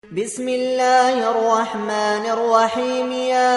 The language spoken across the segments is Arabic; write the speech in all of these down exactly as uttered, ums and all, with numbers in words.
بسم الله الرحمن الرحيم. يا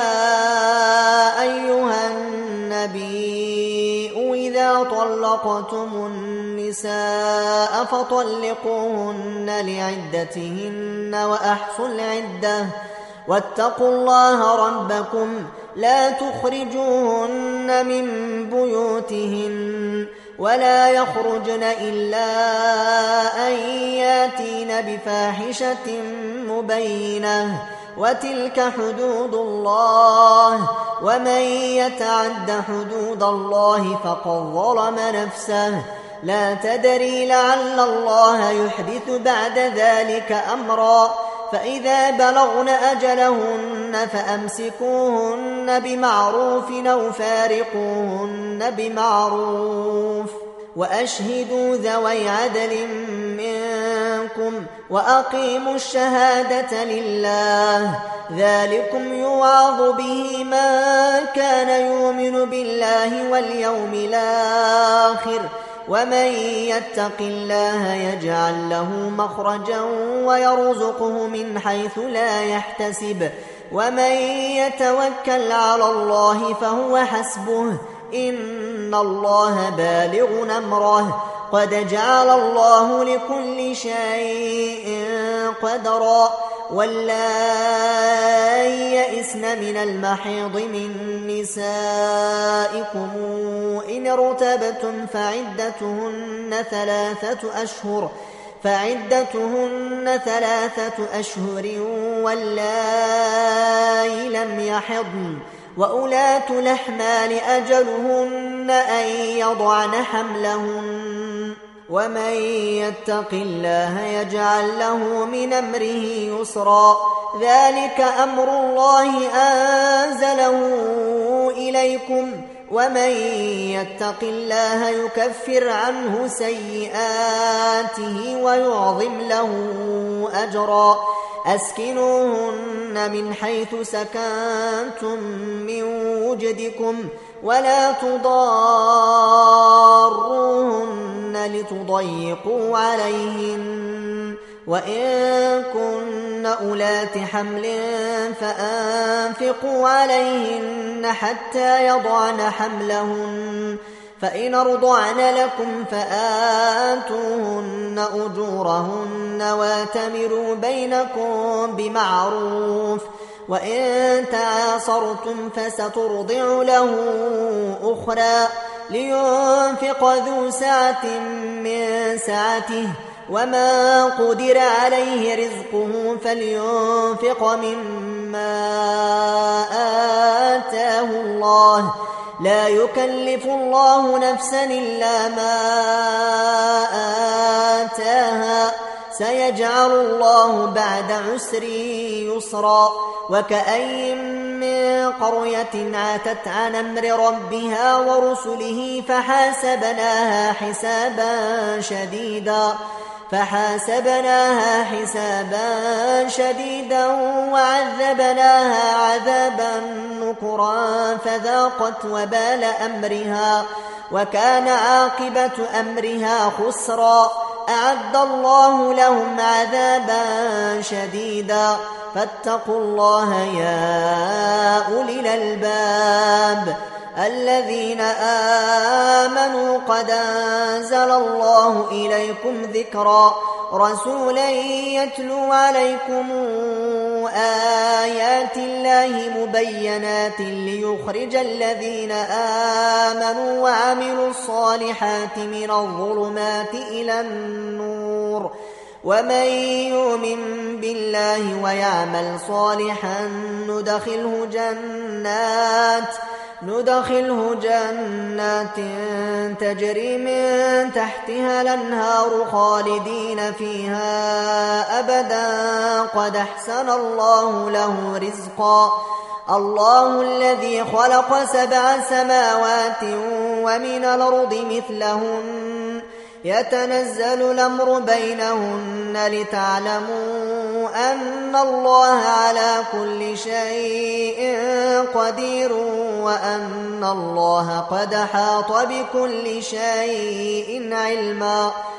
أيها النبي إذا طلقتم النساء فطلقوهن لعدتهن وأحصوا العدة واتقوا الله ربكم لا تخرجوهن من بيوتهن ولا يخرجن إلا أن ياتين بفاحشة مبينة وتلك حدود الله ومن يتعد حدود الله فقد ظلم نفسه لا تدري لعل الله يحدث بعد ذلك أمرا. فإذا بلغن أجلهن فأمسكوهن بمعروف أو فارقوهن بمعروف وأشهدوا ذوي عدل منكم وأقيموا الشهادة لله ذلكم يوعظ به من كان يؤمن بالله واليوم الآخر ومن يتق الله يجعل له مخرجا ويرزقه من حيث لا يحتسب ومن يتوكل على الله فهو حسبه إن الله بالغ أمره قد جعل الله لكل شيء قدرا. واللائي يئسن من المحيض من نسائكم إن ارتبتم فعدتهن ثلاثة أشهر فعدتهن ثلاثة أشهر واللائي لم يحضن وأولاة الأحمال أجلهن أن يضعن حملهن ومن يتق الله يجعل له من أمره يسرا. ذلك أمر الله أنزله إليكم ومن يتق الله يكفر عنه سيئاته ويعظم له أجرا. أسكنوهن من حيث سكنتم من وجدكم ولا تضاروهن لتضيقوا عليهن وإن كن أولات حمل فأنفقوا عليهن حتى يضعن حملهن فإن أرضعن لكم فآتوهن أجورهن واتمروا بينكم بمعروف وإن تعاصرتم فسترضع له أخرى لينفق ذو سعة من سعته وما قدر عليه رزقه فلينفق مما آتاه الله لا يكلف الله نفسا إلا ما آتاها سيجعل الله بعد عسر يسرا. وكأي من قرية عاتت عن أمر ربها ورسله فحاسبناها حسابا شديدا فحاسبناها حسابا شديدا وعذبناها عذابا نكرا فذاقت وبال أمرها وكان عاقبة أمرها خسرا. أعد الله لهم عذابا شديدا فاتقوا الله يا أولي الألباب الذين آمنوا قد أنزل الله إليكم ذكرا رسولا يتلو عليكم آيات الله مبينات ليخرج الذين آمنوا وعملوا الصالحات من الظلمات إلى النور ومن يؤمن بالله ويعمل صالحا ندخله جنات ندخله جنات تجري من تحتها الأنهار خالدين فيها أبدا قد أحسن الله له رزقا. الله الذي خلق سبع سماوات ومن الأرض مثلهن يتنزل الأمر بينهن لتعلموا أن الله على كل شيء قدير وأن الله قد حاط بكل شيء علما.